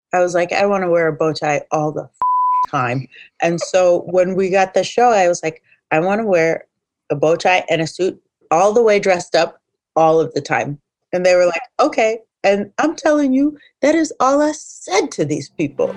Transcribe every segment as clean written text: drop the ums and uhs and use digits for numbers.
I was like, I want to wear a bow tie all the time. And so when we got the show, I was like, I want to wear a bow tie and a suit all the way dressed up all of the time. And they were like, okay. And I'm telling you, that is all I said to these people.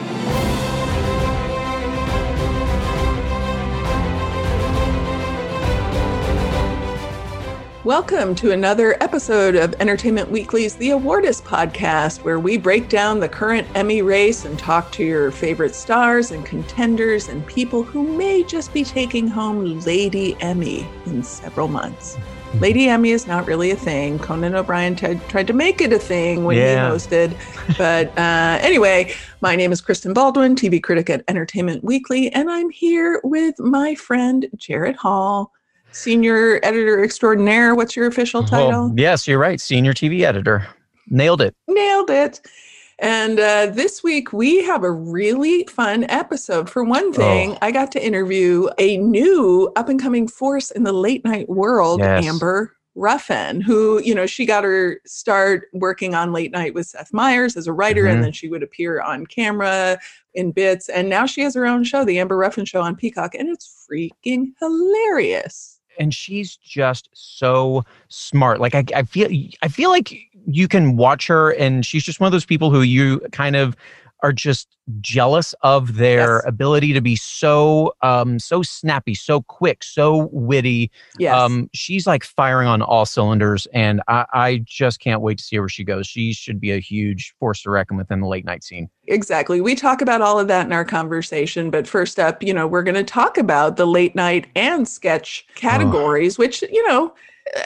Welcome to another episode of Entertainment Weekly's The Awardist podcast, where we break down the current Emmy race and talk to your favorite stars and contenders and people who may just be taking home Lady Emmy in several months. Lady Emmy is not really a thing. Conan O'Brien tried to make it a thing when he hosted. But anyway, my name is Kristen Baldwin, TV critic at Entertainment Weekly, and I'm here with my friend Jared Hall, Senior Editor Extraordinaire. What's your official title? Well, yes, you're right. Senior TV Editor. Nailed it. Nailed it. And this week, we have a really fun episode. For one thing, I got to interview a new up-and-coming force in the late-night world, Amber Ruffin, who, you know, she got her start working on Late Night with Seth Meyers as a writer, and then she would appear on camera in bits. And now she has her own show, The Amber Ruffin Show on Peacock, and it's freaking hilarious. And she's just so smart. Like I feel like you can watch her, and she's just one of those people who you kind of are just jealous of their ability to be so snappy, so quick, so witty. Yes. She's like firing on all cylinders, and I just can't wait to see where she goes. She should be a huge force to reckon with in the late night scene. Exactly. We talk about all of that in our conversation, but first up, you know, we're going to talk about the late night and sketch categories, which, you know,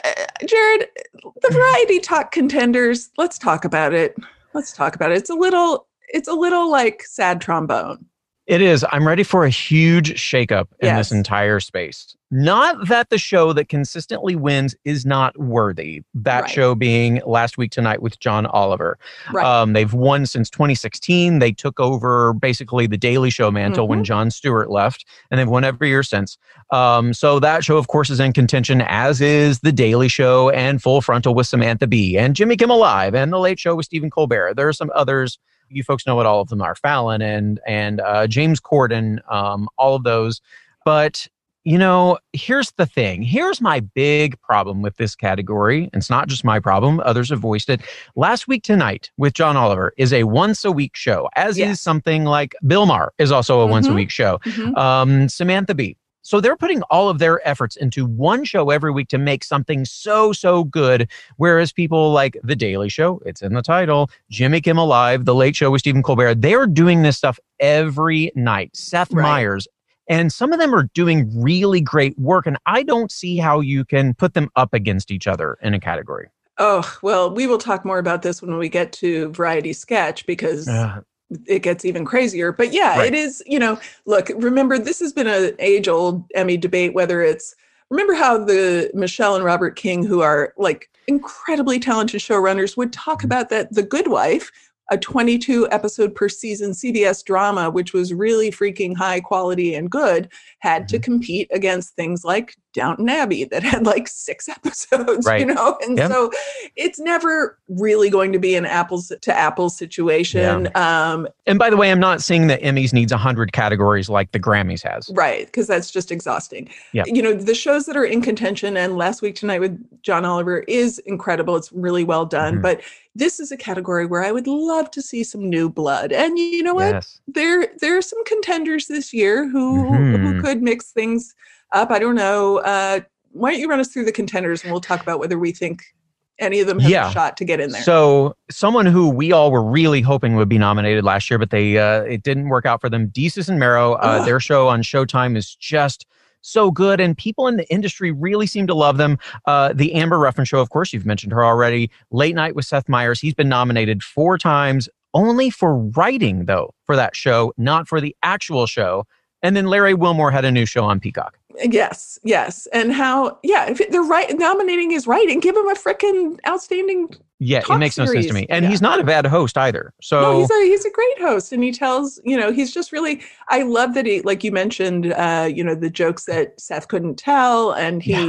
Jared, the Variety Talk contenders, let's talk about it. It's a little like sad trombone. It is. I'm ready for a huge shakeup in this entire space. Not that the show that consistently wins is not worthy. That show being Last Week Tonight with John Oliver. Right. They've won since 2016. They took over basically the Daily Show mantle when Jon Stewart left, and they've won every year since. So that show, of course, is in contention, as is The Daily Show and Full Frontal with Samantha Bee and Jimmy Kimmel Live and The Late Show with Stephen Colbert. There are some others. You folks know what all of them are. Fallon and James Corden, all of those. But, you know, here's the thing. Here's my big problem with this category. It's not just my problem. Others have voiced it. Last Week Tonight with John Oliver is a once-a-week show, as is something like Bill Maher is also a once-a-week show. Samantha Bee. So they're putting all of their efforts into one show every week to make something so good. Whereas people like The Daily Show, it's in the title, Jimmy Kimmel Live, The Late Show with Stephen Colbert, they're doing this stuff every night. Seth Meyers. And some of them are doing really great work. And I don't see how you can put them up against each other in a category. Oh, well, we will talk more about this when we get to Variety Sketch, because it gets even crazier. But it is, you know, look, remember, this has been an age-old Emmy debate, whether it's, remember how the Michelle and Robert King, who are like incredibly talented showrunners, would talk about that The Good Wife, a 22 episode per season CBS drama, which was really freaking high quality and good, had to compete against things like Downton Abbey that had like 6 episodes, you know? And so it's never really going to be an apples to apples situation. And by the way, I'm not saying that Emmys needs 100 categories like the Grammys has. Right, because that's just exhausting. You know, the shows that are in contention, and Last Week Tonight with John Oliver is incredible. It's really well done. But this is a category where I would love to see some new blood. And you know what? There are some contenders this year who could mix things up. I don't know. Why don't you run us through the contenders, and we'll talk about whether we think any of them have a shot to get in there. So someone who we all were really hoping would be nominated last year, but they it didn't work out for them. Desus and Mero, their show on Showtime is just so good, and people in the industry really seem to love them. The Amber Ruffin Show, of course, you've mentioned her already. Late Night with Seth Meyers, he's been nominated 4 times, only for writing, though, for that show, not for the actual show. And then Larry Wilmore had a new show on Peacock. Yes. And how, if they're nominating his writing, give him a frickin' outstanding it makes no sense to me. And he's not a bad host either. So no, he's a great host. And he tells, you know, he's just really, I love that he, like you mentioned, you know, the jokes that Seth couldn't tell. And he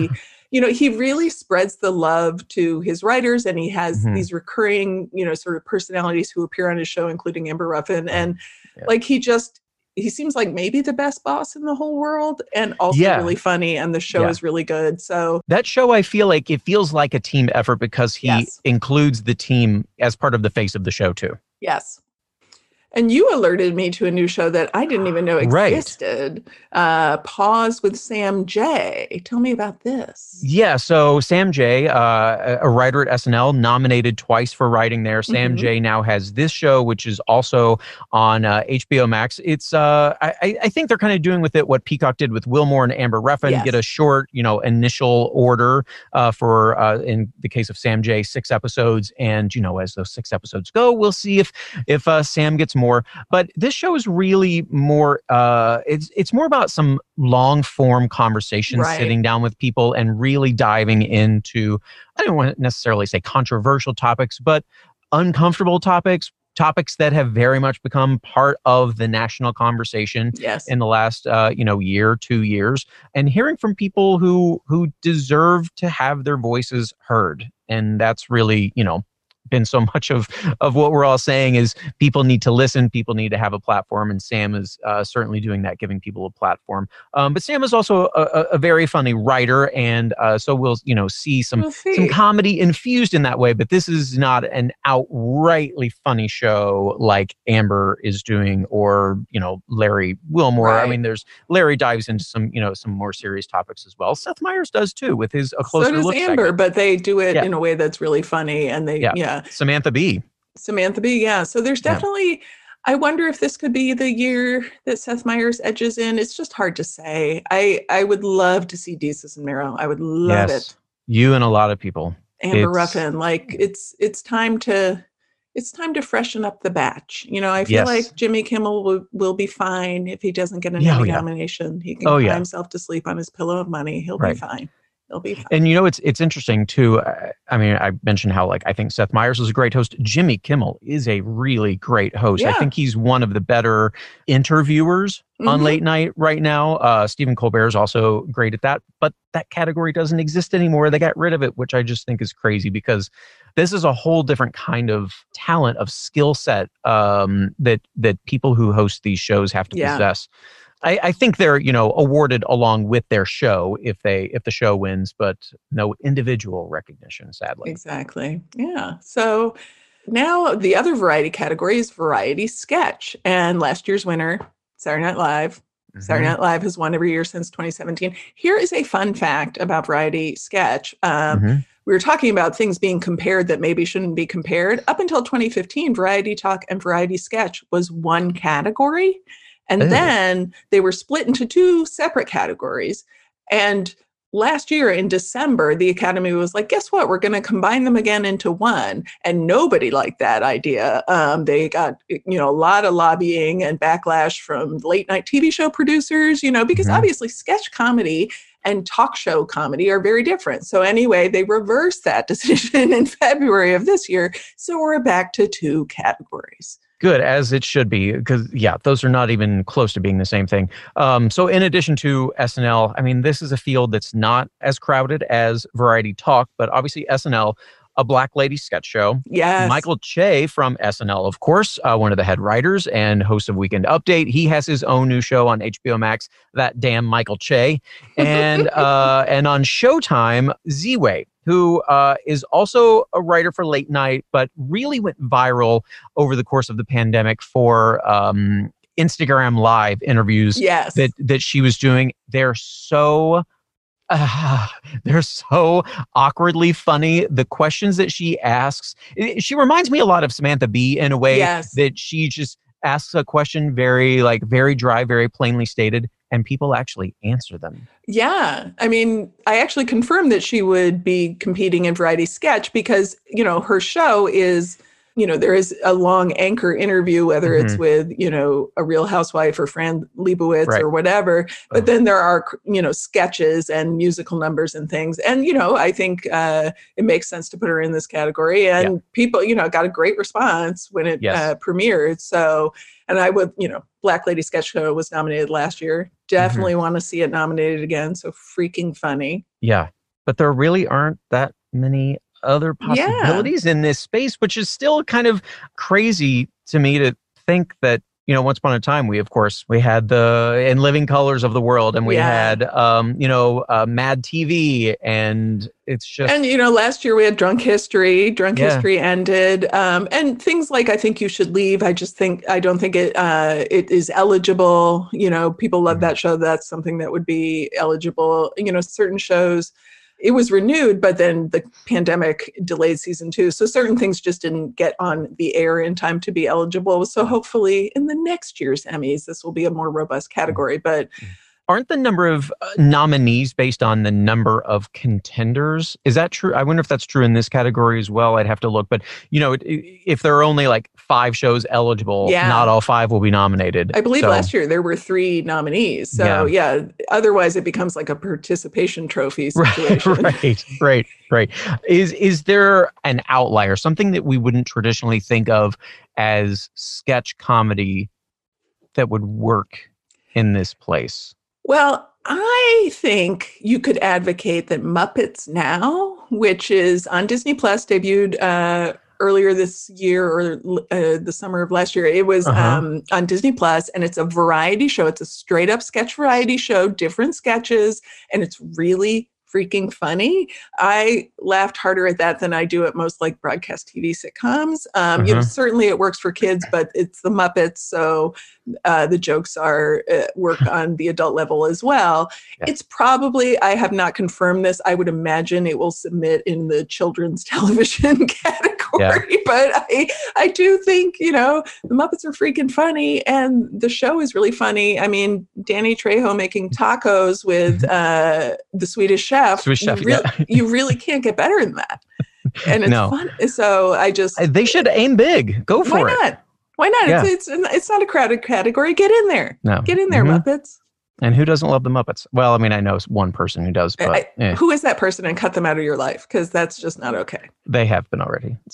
he really spreads the love to his writers, and he has these recurring, sort of personalities who appear on his show, including Amber Ruffin. And like, he seems like maybe the best boss in the whole world, and also really funny. And the show is really good. So that show, I feel like it feels like a team effort because he includes the team as part of the face of the show too. Yes. And you alerted me to a new show that I didn't even know existed. Pause with Sam Jay. Tell me about this. Yeah, so Sam Jay, a writer at SNL, nominated twice for writing there. Sam Jay now has this show, which is also on HBO Max. It's I think they're kind of doing with it what Peacock did with Wilmore and Amber Ruffin. Get a short, initial order for, in the case of Sam Jay, 6 episodes. And, as those 6 episodes go, we'll see if Sam gets more. But this show is really more, it's more about some long form conversations, sitting down with people and really diving into, I don't want to necessarily say controversial topics, but uncomfortable topics that have very much become part of the national conversation in the last, year, 2 years, and hearing from people who deserve to have their voices heard. And that's really, been so much of what we're all saying is people need to listen, people need to have a platform, and Sam is certainly doing that, giving people a platform. But Sam is also a very funny writer, and so we'll see some comedy infused in that way. But this is not an outrightly funny show like Amber is doing, or Larry Wilmore. I mean, Larry dives into some more serious topics as well. Seth Meyers does too with his A Closer Look. So does Amber, segment. But they do it in a way that's really funny, and they Samantha Bee. So there's definitely, I wonder if this could be the year that Seth Meyers edges in. It's just hard to say. I would love to see Desus and Mero. I would love it. You and a lot of people. Amber Ruffin, like it's time to freshen up the batch. I feel like Jimmy Kimmel will be fine if he doesn't get an Emmy nomination. He can cry himself to sleep on his pillow of money. He'll be fine. It'll be fun. And it's interesting too. I mentioned how I think Seth Meyers is a great host. Jimmy Kimmel is a really great host. I think he's one of the better interviewers on late night right now. Stephen Colbert is also great at that, but that category doesn't exist anymore. They got rid of it, which I just think is crazy because this is a whole different kind of talent, of skill set that people who host these shows have to possess. I think they're, awarded along with their show if the show wins, but no individual recognition, sadly. Exactly. Yeah. So now the other variety category is variety sketch. And last year's winner, Saturday Night Live. Saturday Night Live has won every year since 2017. Here is a fun fact about variety sketch. We were talking about things being compared that maybe shouldn't be compared. Up until 2015, Variety Talk and Variety Sketch was one category. And then they were split into 2 separate categories. And last year in December, the Academy was like, guess what? We're going to combine them again into one. And nobody liked that idea. They got, a lot of lobbying and backlash from late night TV show producers, because obviously sketch comedy and talk show comedy are very different. So anyway, they reversed that decision in February of this year. So we're back to 2 categories. Good, as it should be, because, those are not even close to being the same thing. So in addition to SNL, this is a field that's not as crowded as Variety Talk, but obviously SNL, a Black Lady sketch show. Yes. Michael Che from SNL, of course, one of the head writers and host of Weekend Update. He has his own new show on HBO Max, That Damn Michael Che. And on Showtime, Z-Way, who is also a writer for late night, but really went viral over the course of the pandemic for Instagram Live interviews that she was doing. They're so awkwardly funny. The questions that she asks, she reminds me a lot of Samantha Bee in a way that she just asks a question very dry, very plainly stated, and people actually answer them. Yeah. I actually confirmed that she would be competing in Variety Sketch because, her show is, there is a long anchor interview, whether it's with, a Real Housewife or Fran Lebowitz or whatever. But then there are, sketches and musical numbers and things. And, I think it makes sense to put her in this category. And people, got a great response when it premiered. So, and I would, Black Lady Sketch Show was nominated last year. Definitely want to see it nominated again. So freaking funny. Yeah. but there really aren't that many other possibilities in this space, which is still kind of crazy to me to think that, once upon a time, we had the In Living Colors of the World, and we had, Mad TV, and it's just... And, last year we had Drunk History. Drunk History ended. And things like I Think You Should Leave. I don't think it is eligible. People love that show. That's something that would be eligible. Certain shows, it was renewed, but then the pandemic delayed season 2. So certain things just didn't get on the air in time to be eligible. So hopefully in the next year's Emmys, this will be a more robust category. But aren't the number of nominees based on the number of contenders? Is that true? I wonder if that's true in this category as well. I'd have to look. But, if there are only like 5 shows eligible, not all 5 will be nominated. I believe last year there were 3 nominees. So, otherwise it becomes like a participation trophy situation. Right. Is there an outlier, something that we wouldn't traditionally think of as sketch comedy that would work in this place? Well, I think you could advocate that Muppets Now, which is on Disney Plus, debuted earlier this year or the summer of last year. It was on Disney Plus, and it's a variety show. It's a straight up sketch variety show, different sketches, and it's really freaking funny. I laughed harder at that than I do at most like broadcast TV sitcoms. Certainly it works for kids, but it's the Muppets, so the jokes work on the adult level as well. Yeah. It's probably, I have not confirmed this, I would imagine it will submit in the children's television category, but I do think, the Muppets are freaking funny, and the show is really funny. I mean, Danny Trejo making tacos with the Swedish Chef. You really can't get better than that. And it's fun. So they should aim big. Go for it. Why not? Yeah. It's not a crowded category. Get in there. No. Get in there, Muppets. And who doesn't love the Muppets? Well, I mean, I know one person who does, but who is that person, and cut them out of your life? Because that's just not okay. They have been already. It's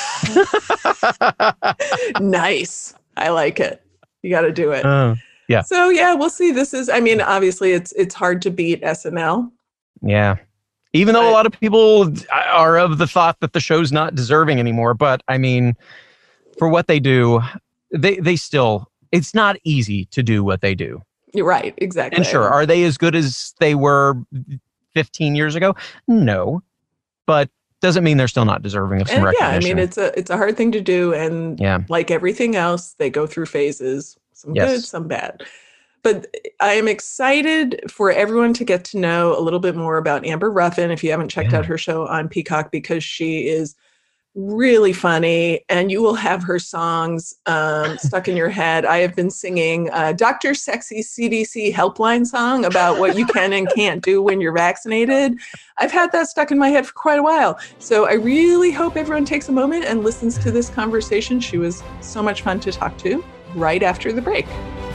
fine. Nice. I like it. You got to do it. Yeah. So we'll see. Obviously it's hard to beat SNL. Yeah. Even though a lot of people are of the thought that the show's not deserving anymore. But I mean, for what they do, they still, it's not easy to do what they do. You're right. Exactly. And sure, are they as good as they were 15 years ago? No. But doesn't mean they're still not deserving of some recognition. It's a hard thing to do. And like everything else, they go through phases, some good, some bad. But I am excited for everyone to get to know a little bit more about Amber Ruffin, if you haven't checked out her show on Peacock, because she is really funny, and you will have her songs stuck in your head. I have been singing Dr. Sexy CDC helpline song about what you can and can't do when you're vaccinated. I've had that stuck in my head for quite a while. So I really hope everyone takes a moment and listens to this conversation. She was so much fun to talk to right after the break.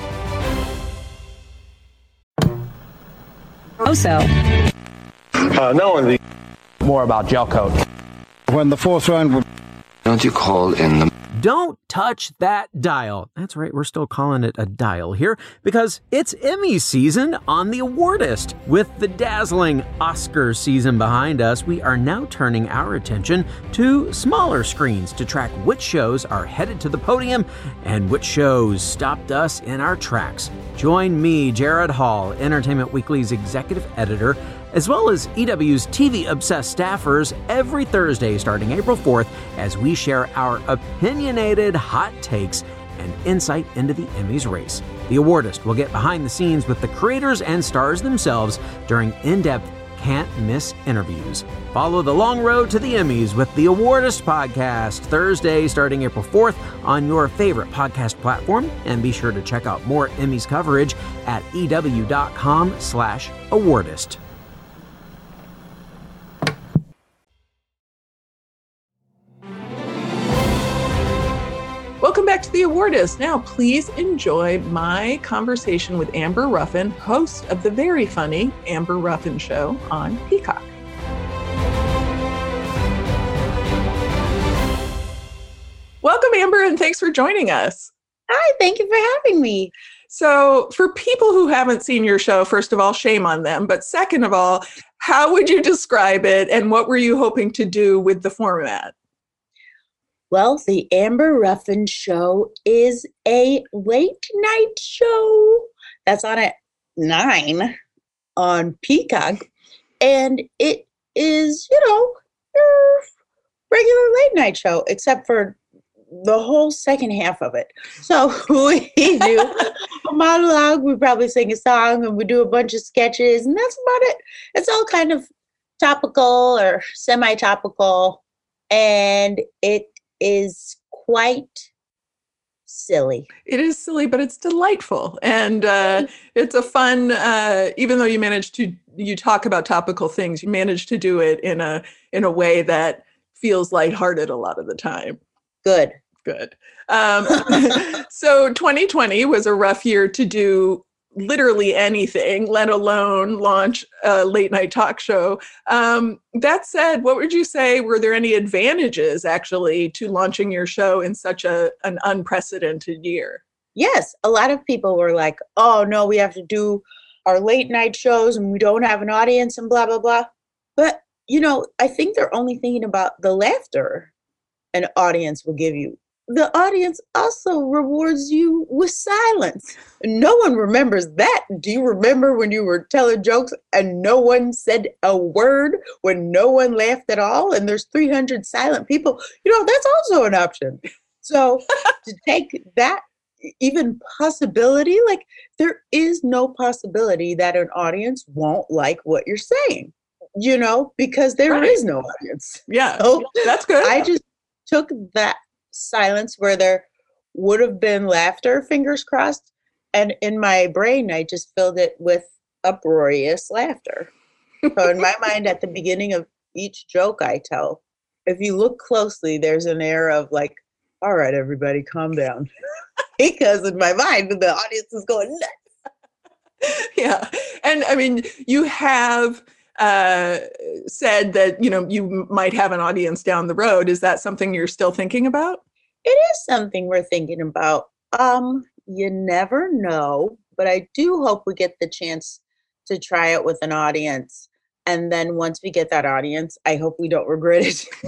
More about gel coat. When the fourth round... Don't you call in the... Don't touch that dial. That's right, we're still calling it a dial here because it's Emmy season on The Awardist. With the dazzling Oscars season behind us, we are now turning our attention to smaller screens to track which shows are headed to the podium and which shows stopped us in our tracks. Join me, Jared Hall, Entertainment Weekly's executive editor, as well as EW's TV-obsessed staffers every Thursday starting April 4th as we share our opinionated hot takes and insight into the Emmys race. The Awardist will get behind the scenes with the creators and stars themselves during in-depth, can't-miss interviews. Follow the long road to the Emmys with the Awardist podcast Thursday starting April 4th on your favorite podcast platform, and be sure to check out more Emmys coverage at ew.com/awardist. Welcome back to The Awardist. Now, please enjoy my conversation with Amber Ruffin, host of the very funny Amber Ruffin Show on Peacock. Welcome, Amber, and thanks for joining us. Hi, thank you for having me. So for people who haven't seen your show, first of all, shame on them. But second of all, How would you describe it, and what were you hoping to do with the format? Well, the Amber Ruffin Show is a late night show that's on at 9 on Peacock. And it is, your regular late night show, except for the whole second half of it. So we do a monologue, we probably sing a song, and we do a bunch of sketches, and that's about it. It's all kind of topical or semi-topical, and it is quite silly. It is silly, but it's delightful. And it's a fun, even though you talk about topical things, you manage to do it in a way that feels lighthearted a lot of the time. Good. So 2020 was a rough year to do literally anything, let alone launch a late night talk show. That said, what would you say, were there any advantages actually to launching your show in such an unprecedented year? Yes. A lot of people were like, oh no, we have to do our late night shows and we don't have an audience and blah, blah, blah. But, I think they're only thinking about the laughter an audience will give you. The audience also rewards you with silence. No one remembers that. Do you remember when you were telling jokes and no one said a word, when no one laughed at all, and there's 300 silent people? That's also an option. So to take that even possibility, like, there is no possibility that an audience won't like what you're saying, because there is no audience. Yeah, so that's good. I just took that silence where there would have been laughter, fingers crossed, and in my brain I just filled it with uproarious laughter. So in my mind, at the beginning of each joke I tell, if you look closely, there's an air of like, all right, everybody, calm down. Because in my mind, the audience is going nuts. Yeah. And I mean, you have said that, you might have an audience down the road. Is that something you're still thinking about? It is something we're thinking about. You never know, but I do hope we get the chance to try it with an audience. And then once we get that audience, I hope we don't regret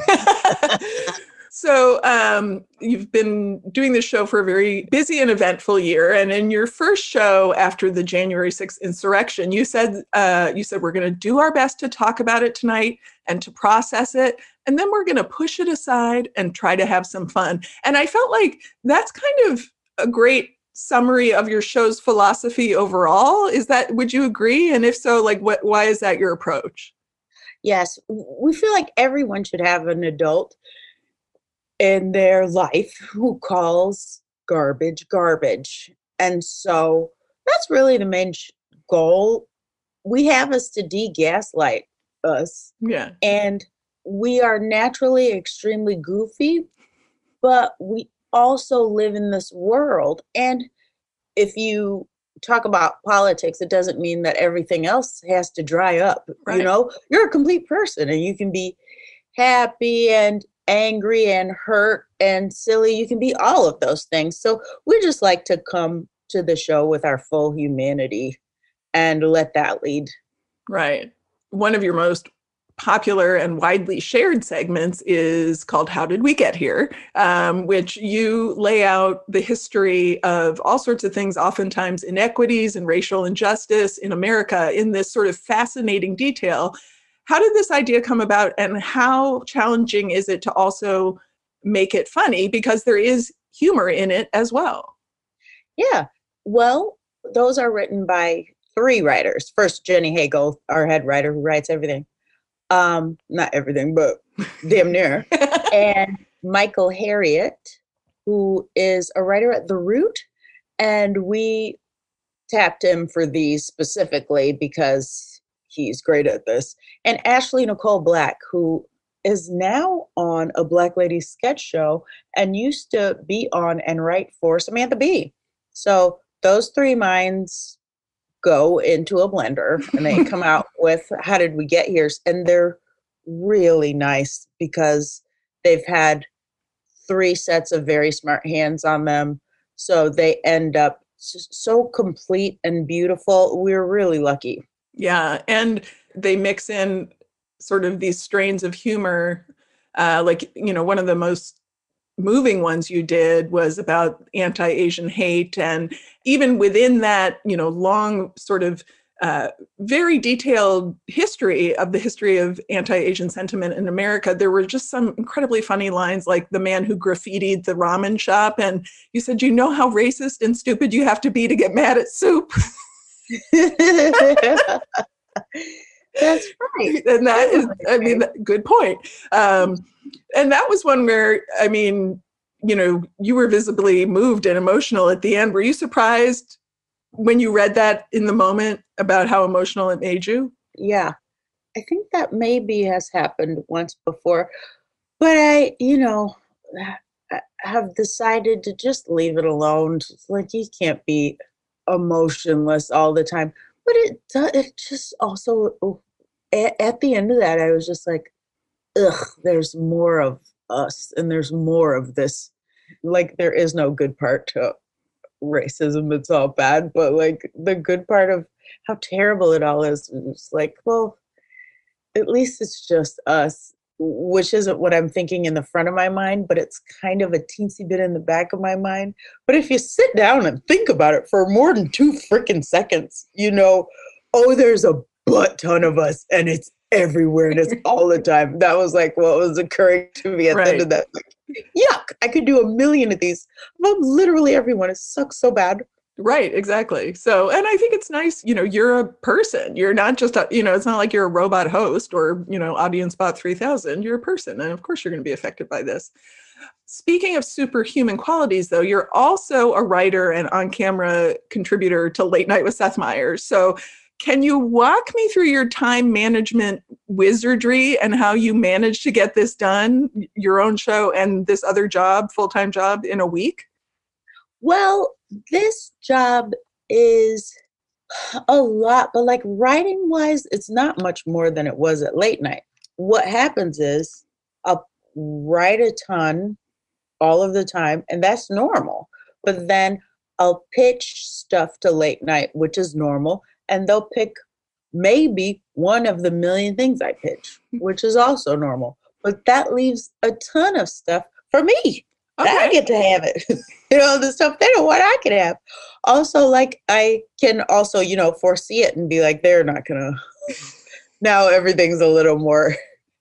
it. So you've been doing this show for a very busy and eventful year. And in your first show after the January 6th insurrection, you said we're going to do our best to talk about it tonight and to process it. And then we're going to push it aside and try to have some fun. And I felt like that's kind of a great summary of your show's philosophy overall. Would you agree? And if so, why is that your approach? Yes, we feel like everyone should have an adult in their life who calls garbage garbage. And so that's really the main goal. We have is to de-gaslight us. Yeah. And we are naturally extremely goofy, but we also live in this world. And if you talk about politics, it doesn't mean that everything else has to dry up. Right. You're a complete person, and you can be happy and angry and hurt and silly. You can be all of those things. So we just like to come to the show with our full humanity and let that lead. Right. One of your most popular and widely shared segments is called How Did We Get Here, which you lay out the history of all sorts of things, oftentimes inequities and racial injustice in America in this sort of fascinating detail. How did this idea come about, and how challenging is it to also make it funny, because there is humor in it as well? Yeah. Well, those are written by 3 writers. First, Jenny Hagel, our head writer, who writes everything. Not everything, but damn near. And Michael Harriot, who is a writer at The Root. And we tapped him for these specifically because he's great at this. And Ashley Nicole Black, who is now on a Black Lady sketch show and used to be on and write for Samantha Bee. So those 3 minds go into a blender and they come out with How Did We Get Here? And they're really nice because they've had 3 sets of very smart hands on them. So they end up so complete and beautiful. We're really lucky. Yeah. And they mix in sort of these strains of humor. Like, one of the most moving ones you did was about anti-Asian hate. And even within that, long sort of very detailed history of anti-Asian sentiment in America, there were just some incredibly funny lines, like the man who graffitied the ramen shop. And you said, you know how racist and stupid you have to be to get mad at soup? That's right. And that is, good point. And that was one where, you were visibly moved and emotional at the end. Were you surprised when you read that in the moment about how emotional it made you? Yeah. I think that maybe has happened once before, but I have decided to just leave it alone. It's like, you can't be emotionless all the time. But it just also, at the end of that, I was just like, ugh, there's more of us and there's more of this. Like, there is no good part to racism. It's all bad. But like, the good part of how terrible it all is, it's like, well, at least it's just us, which isn't what I'm thinking in the front of my mind, but it's kind of a teensy bit in the back of my mind. But if you sit down and think about it for more than 2 freaking seconds, there's a butt ton of us and it's everywhere and it's all the time. That was like what was occurring to me at the end of that. Like, yuck, I could do 1 million of these. Well, literally everyone. It sucks so bad. Right, exactly. So, and I think it's nice, you're a person. You're not just, it's not like you're a robot host or, Audience Bot 3000. You're a person. And of course, you're going to be affected by this. Speaking of superhuman qualities, though, you're also a writer and on-camera contributor to Late Night with Seth Meyers. So can you walk me through your time management wizardry and how you managed to get this done, your own show and this other job, full-time job, in a week? Well, this job is a lot, but like writing wise, it's not much more than it was at Late Night. What happens is I'll write a ton all of the time, and that's normal. But then I'll pitch stuff to Late Night, which is normal, and they'll pick maybe one of the million things I pitch, which is also normal. But that leaves a ton of stuff for me. Okay. I get to have it. The stuff they don't want, I can have. Also, like, I can also, foresee it and be like, they're not going to. Now everything's a little more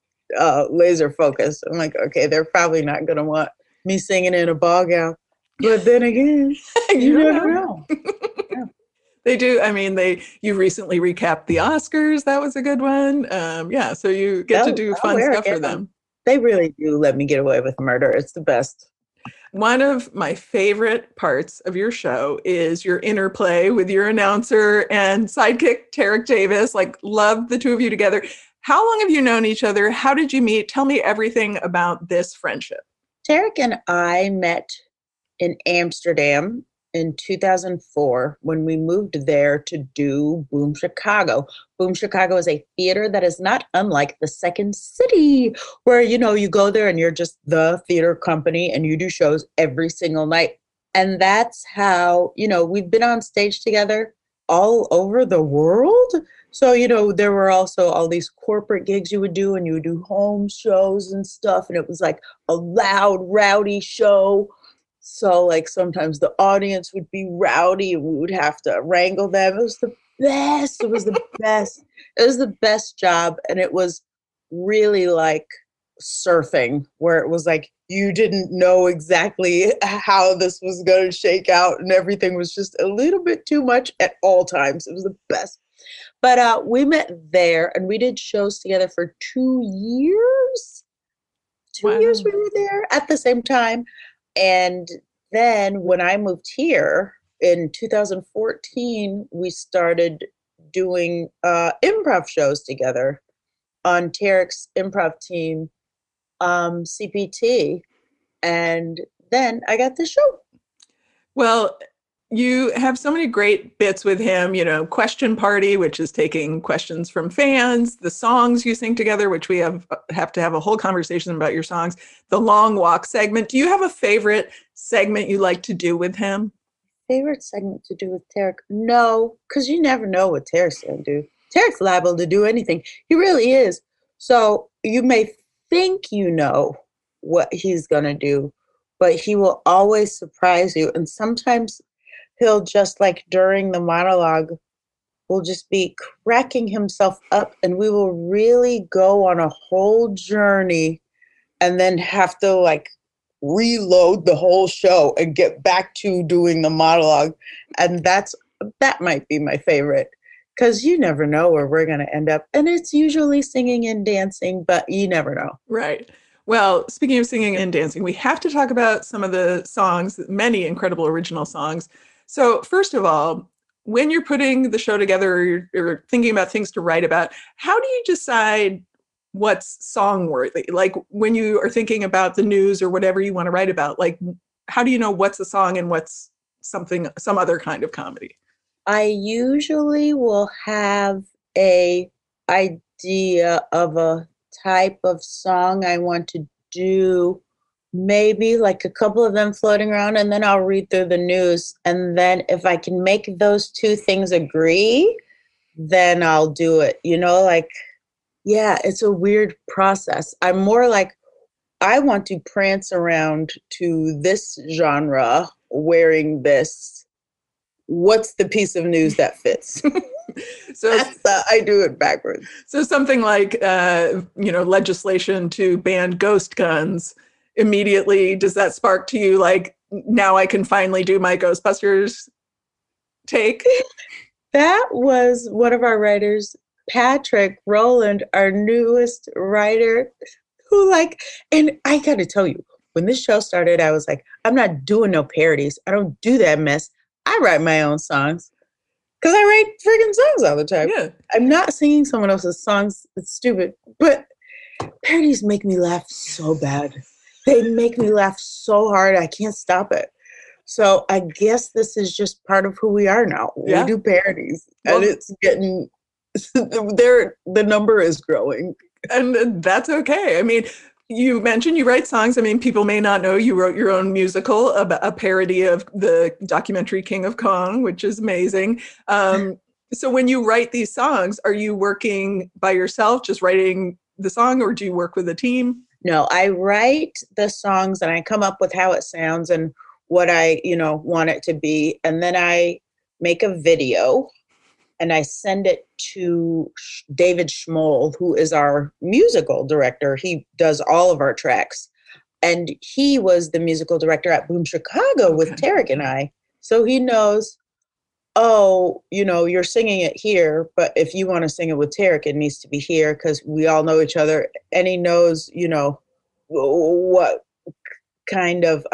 laser focused. I'm like, okay, they're probably not going to want me singing in a ball gown. But then again, you never know. Yeah. They do. I mean, you recently recapped the Oscars. That was a good one. So you get to do fun stuff for them. They really do let me get away with murder. It's the best. One of my favorite parts of your show is your interplay with your announcer and sidekick, Tarek Davis. Like, love the two of you together. How long have you known each other? How did you meet? Tell me everything about this friendship. Tarek and I met in Amsterdam in 2004 when we moved there to do Boom Chicago. Boom Chicago is a theater that is not unlike the Second City, where, you go there and you're just the theater company and you do shows every single night. And that's how, we've been on stage together all over the world. So, there were also all these corporate gigs you would do, and you would do home shows and stuff. And it was like a loud, rowdy show. So, like, sometimes the audience would be rowdy and we would have to wrangle them. It was the best. It was the best. It was the best job. And it was really like surfing, where it was like you didn't know exactly how this was going to shake out. And everything was just a little bit too much at all times. It was the best. But we met there and we did shows together for 2 years. 2 years we were there at the same time. And then when I moved here in 2014, we started doing improv shows together on Tarek's improv team, CPT. And then I got the show. Well, you have so many great bits with him, Question Party, which is taking questions from fans, the songs you sing together, which we have to have a whole conversation about your songs, the Long Walk segment. Do you have a favorite segment you like to do with him? Favorite segment to do with Tarek? No, because you never know what Tarek's going to do. Tarek's liable to do anything. He really is. So you may think you know what he's going to do, but he will always surprise you. And sometimes he'll just like during the monologue, will just be cracking himself up, and we will really go on a whole journey and then have to like reload the whole show and get back to doing the monologue. And that might be my favorite, because you never know where we're going to end up. And it's usually singing and dancing, but you never know. Right. Well, speaking of singing and dancing, we have to talk about some of the songs, many incredible original songs. So first of all, when you're putting the show together, or you're thinking about things to write about, how do you decide what's song worthy? Like when you are thinking about the news or whatever you want to write about, like how do you know what's a song and what's some other kind of comedy? I usually will have a idea of a type of song I want to do, maybe like a couple of them floating around, and then I'll read through the news. And then if I can make those two things agree, then I'll do it. You know, like, yeah, it's a weird process. I'm more like, I want to prance around to this genre wearing this. What's the piece of news that fits? So I do it backwards. So something like, legislation to ban ghost guns. Immediately, does that spark to you like, now I can finally do my Ghostbusters take? That was one of our writers, Patrick Rowland, our newest writer, who and I got to tell you, when this show started, I was like, I'm not doing no parodies. I don't do that mess. I write my own songs because I write freaking songs all the time. Yeah. I'm not singing someone else's songs. It's stupid, but parodies make me laugh so bad. They make me laugh so hard, I can't stop it. So I guess this is just part of who we are now. Yeah. We do parodies, and it's getting the number is growing. And that's okay. I mean, you mentioned you write songs. I mean, people may not know you wrote your own musical, a parody of the documentary King of Kong, which is amazing. So when you write these songs, are you working by yourself, just writing the song, or do you work with a team? No, I write the songs and I come up with how it sounds and what I, want it to be. And then I make a video and I send it to David Schmoll, who is our musical director. He does all of our tracks. And he was the musical director at Boom Chicago with Tarek and I. So he knows, you're singing it here, but if you want to sing it with Tarek, it needs to be here, because we all know each other. And he knows, what kind of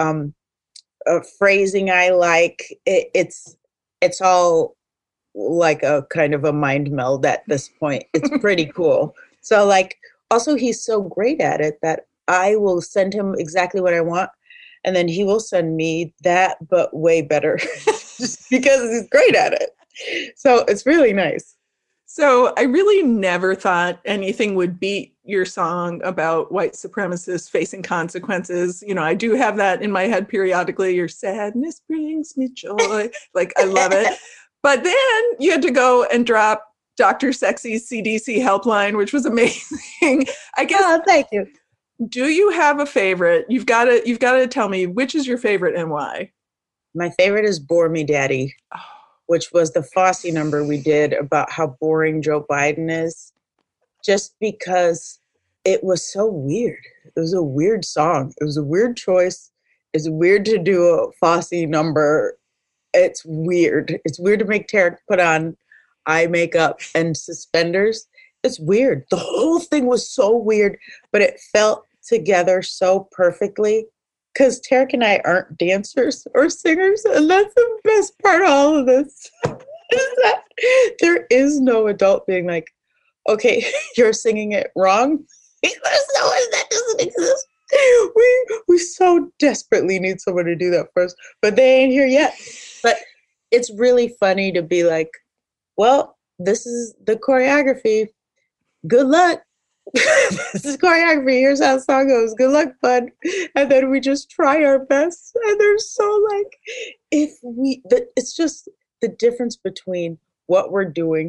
phrasing I like. It's all like a kind of a mind meld at this point. It's pretty cool. So also he's so great at it that I will send him exactly what I want, and then he will send me that, but way better, just because he's great at it. So it's really nice. So I really never thought anything would beat your song about white supremacists facing consequences. I do have that in my head periodically. Your sadness brings me joy. I love it. But then you had to go and drop Dr. Sexy's CDC helpline, which was amazing. I guess. Oh, thank you. Do you have a favorite? You've got to tell me, which is your favorite and why? My favorite is Bore Me Daddy, which was the Fosse number we did about how boring Joe Biden is, just because it was so weird. It was a weird song. It was a weird choice. It's weird to do a Fosse number. It's weird. It's weird to make Tarek put on eye makeup and suspenders. It's weird. The whole thing was so weird, but it felt together so perfectly, because Tarek and I aren't dancers or singers, and that's the best part of all of this. Is that there is no adult being like, okay, you're singing it wrong. There's no one that doesn't exist. We so desperately need someone to do that for us, but they ain't here yet. But it's really funny to be like, well, this is the choreography. Good luck. This is choreography. Here's how the song goes. Good luck, bud. And then we just try our best. And they're so it's just the difference between what we're doing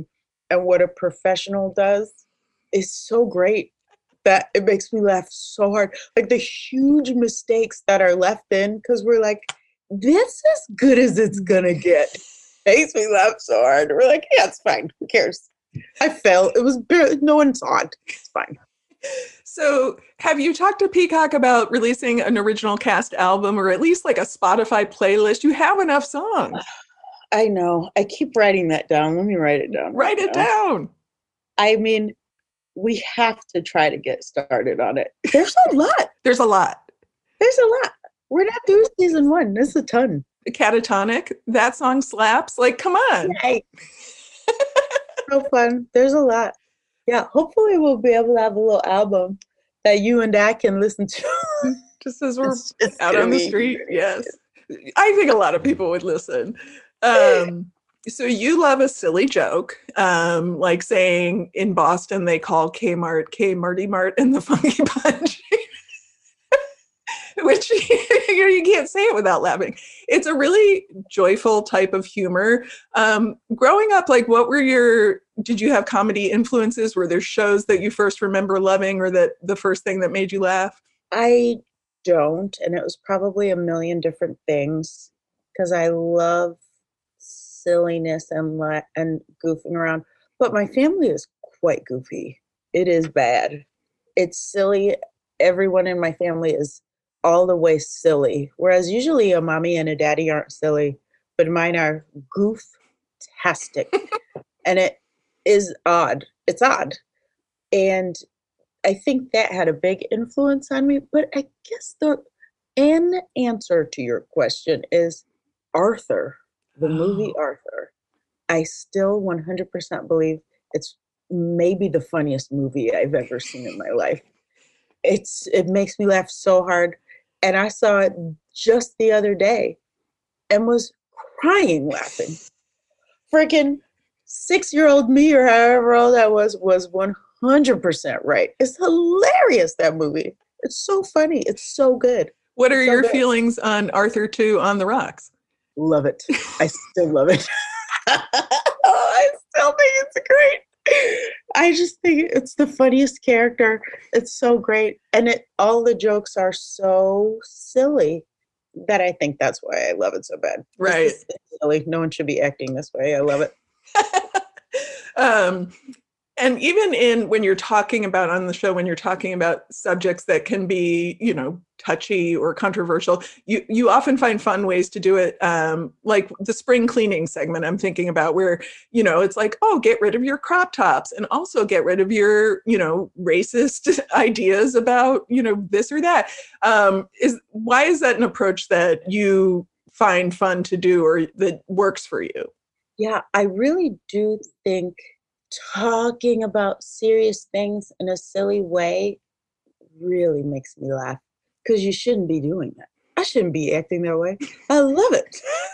and what a professional does is so great that it makes me laugh so hard. Like the huge mistakes that are left in because we're like, this is as good as it's gonna get. Makes me laugh so hard. We're like, yeah, it's fine. Who cares? I fell. It was barely, no one saw it. It's fine. So have you talked to Peacock about releasing an original cast album or at least like a Spotify playlist? You have enough songs. I know. I keep writing that down. Let me write it down. Write it down. I mean, we have to try to get started on it. There's a lot. There's a lot. We're not through season 1. There's a ton. Catatonic, that song slaps. Like, come on. Right. So fun. There's a lot. Yeah, hopefully we'll be able to have a little album that you and I can listen to. Just as we're out on the street. Yes. I think a lot of people would listen. So you love a silly joke, like saying in Boston they call Kmart K Marty Mart and the Funky Punch. Which you can't say it without laughing. It's a really joyful type of humor. Growing up, like did you have comedy influences? Were there shows that you first remember loving or that the first thing that made you laugh? I don't, and it was probably a million different things because I love silliness and goofing around. But my family is quite goofy. It is bad. It's silly. Everyone in my family is all the way silly, whereas usually a mommy and a daddy aren't silly, but mine are goof-tastic. And it is odd. It's odd. And I think that had a big influence on me. But I guess the answer to your question is Arthur, the movie Arthur. I still 100% believe it's maybe the funniest movie I've ever seen in my life. It makes me laugh so hard. And I saw it just the other day and was crying laughing. Freaking 6-year-old me or however old I was 100% right. It's hilarious, that movie. It's so funny. It's so good. What are your feelings on Arthur 2 on the Rocks? Love it. I still love it. I still think it's great. I just think it's the funniest character. It's so great. And all the jokes are so silly that I think that's why I love it so bad. Right. It's silly. No one should be acting this way. I love it. And even when you're talking about on the show, when you're talking about subjects that can be, touchy or controversial, you often find fun ways to do it. Like the spring cleaning segment I'm thinking about where, it's like, oh, get rid of your crop tops and also get rid of your, racist ideas about, this or that. Why is that an approach that you find fun to do or that works for you? Yeah, I really do think talking about serious things in a silly way really makes me laugh because you shouldn't be doing that. I shouldn't be acting that way. I love it.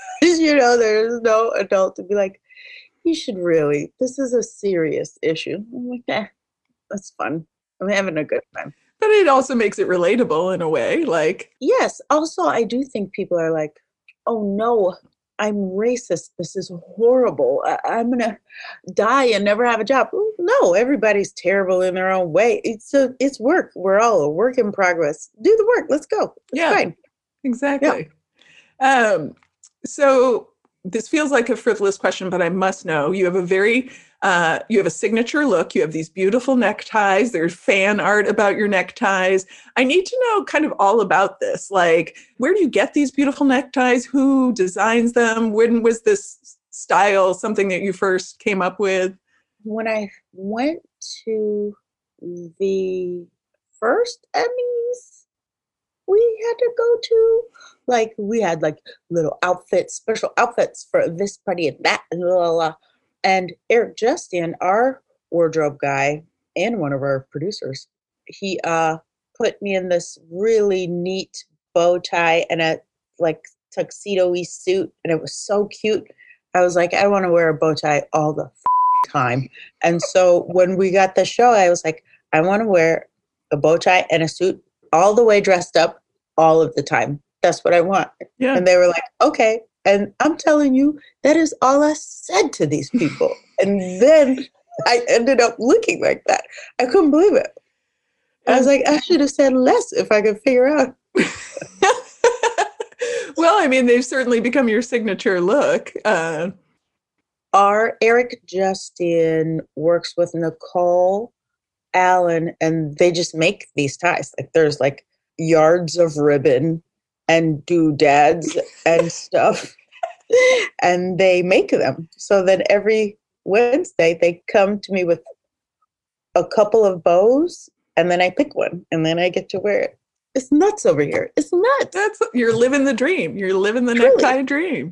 There's no adult to be like, you should really, this is a serious issue. I'm like, that's fun. I'm having a good time. But it also makes it relatable in a way, like. Yes. Also, I do think people are like, oh no, I'm racist. This is horrible. I'm going to die and never have a job. No, everybody's terrible in their own way. It's work. We're all a work in progress. Do the work. Let's go. It's fine. Exactly. Yeah. So this feels like a frivolous question, but I must know, you have you have a signature look. You have these beautiful neckties. There's fan art about your neckties. I need to know kind of all about this. Like, where do you get these beautiful neckties? Who designs them? When was this style something that you first came up with? When I went to the first Emmys we had to go to, we had little outfits, special outfits for this party and that, and blah, blah, blah. And Eric Justian, our wardrobe guy and one of our producers, he put me in this really neat bow tie and a tuxedo-y suit, and it was so cute. I was like, I want to wear a bow tie all the time. And so when we got the show, I was like, I want to wear a bow tie and a suit all the way dressed up all of the time. That's what I want. Yeah. And they were like, okay. And I'm telling you, that is all I said to these people. And then I ended up looking like that. I couldn't believe it. I was like, I should have said less if I could figure out. Well, I mean, they've certainly become your signature look. Our Eric Justin works with Nicole Allen, and they just make these ties. Like there's like yards of ribbon and doodads and stuff, and they make them. So then every Wednesday they come to me with a couple of bows, and then I pick one, and then I get to wear it. It's nuts over here. It's nuts. You're living the dream. You're living the Truly. necktie dream.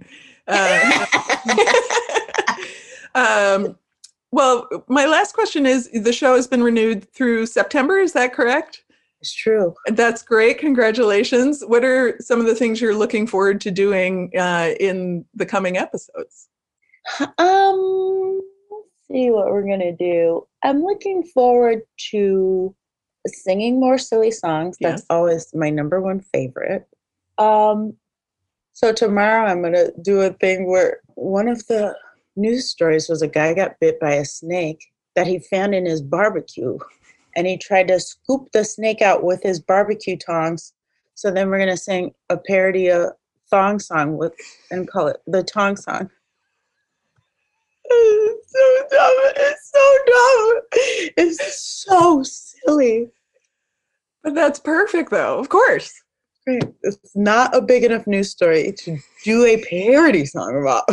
Well, my last question is, the show has been renewed through September. Is that correct? It's true. That's great. Congratulations. What are some of the things you're looking forward to doing in the coming episodes? Let's see what we're going to do. I'm looking forward to singing more silly songs. That's always my number one favorite. So tomorrow I'm going to do a thing where one of the news stories was a guy got bit by a snake that he found in his barbecue, and he tried to scoop the snake out with his barbecue tongs. So then we're going to sing a parody of thong song and call it the Tong Song. It's so dumb. It's so dumb. It's so silly. But that's perfect, though. Of course. Great. It's not a big enough news story to do a parody song about.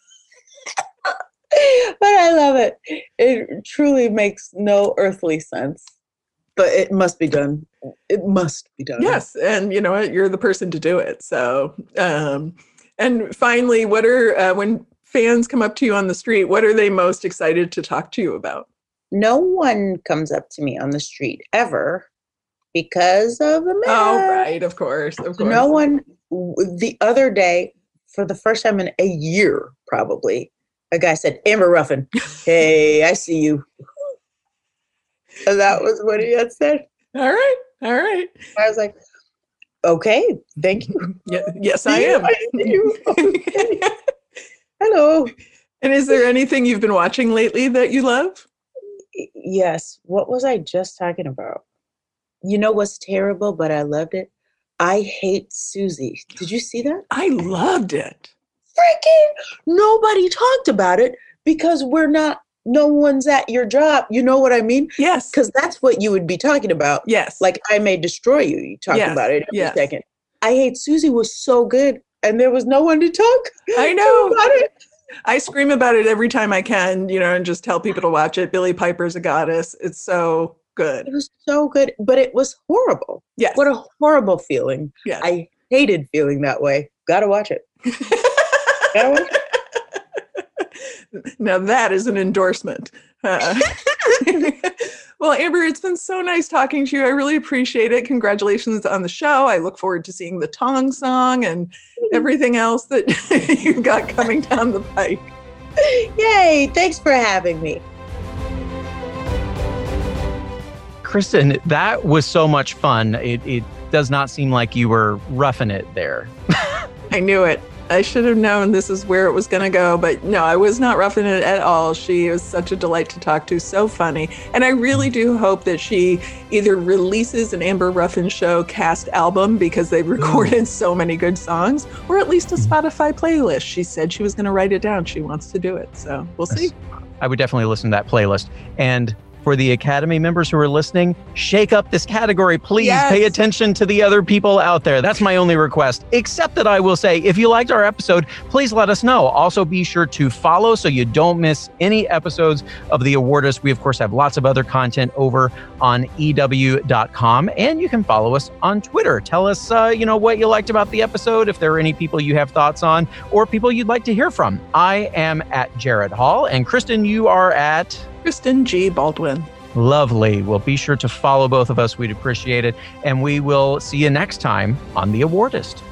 But I love it. It truly makes no earthly sense. But it must be done. It must be done. Yes. And you know what? You're the person to do it. So, and finally, what are, when fans come up to you on the street, what are they most excited to talk to you about? No one comes up to me on the street ever because of the mask. Oh, right. Of course. Of course. No one. The other day, for the first time in a year, probably, a guy said, "Amber Ruffin, hey, I see you." And that was what he had said. All right. All right. I was like, okay, thank you. Yes, I am. I see you. Okay. Hello. And is there anything you've been watching lately that you love? Yes. What was I just talking about? You know what's terrible, but I loved it? I Hate Susie. Did you see that? I loved it. Freaking nobody talked about it because no one's at your job. You know what I mean? Yes. Because that's what you would be talking about. Yes. Like I May Destroy You. You talk about it every second. I Hate Susie was so good, and there was no one to talk. I know about it. I scream about it every time I can, and just tell people to watch it. Billie Piper's a goddess. It's so good. It was so good, but it was horrible. Yes. What a horrible feeling. Yes. I hated feeling that way. Gotta watch it. Gotta watch it. Now that is an endorsement. Well, Amber, it's been so nice talking to you. I really appreciate it. Congratulations on the show. I look forward to seeing the Tong Song and everything else that you've got coming down the pike. Yay. Thanks for having me. Kristen, that was so much fun. It does not seem like you were roughing it there. I knew it. I should have known this is where it was going to go, but no, I was not roughing it at all. She was such a delight to talk to, so funny. And I really do hope that she either releases an Amber Ruffin Show cast album because they've recorded so many good songs, or at least a Spotify playlist. She said she was going to write it down. She wants to do it. So we'll see. I would definitely listen to that playlist. And for the Academy members who are listening, shake up this category, please. Yes. Pay attention to the other people out there. That's my only request. Except that I will say, if you liked our episode, please let us know. Also, be sure to follow so you don't miss any episodes of The Awardist. We, of course, have lots of other content over on EW.com, and you can follow us on Twitter. Tell us, what you liked about the episode, if there are any people you have thoughts on, or people you'd like to hear from. I am at Jared Hall, and Kristen, you are at... Kristen G. Baldwin. Lovely. Well, be sure to follow both of us. We'd appreciate it. And we will see you next time on The Awardist.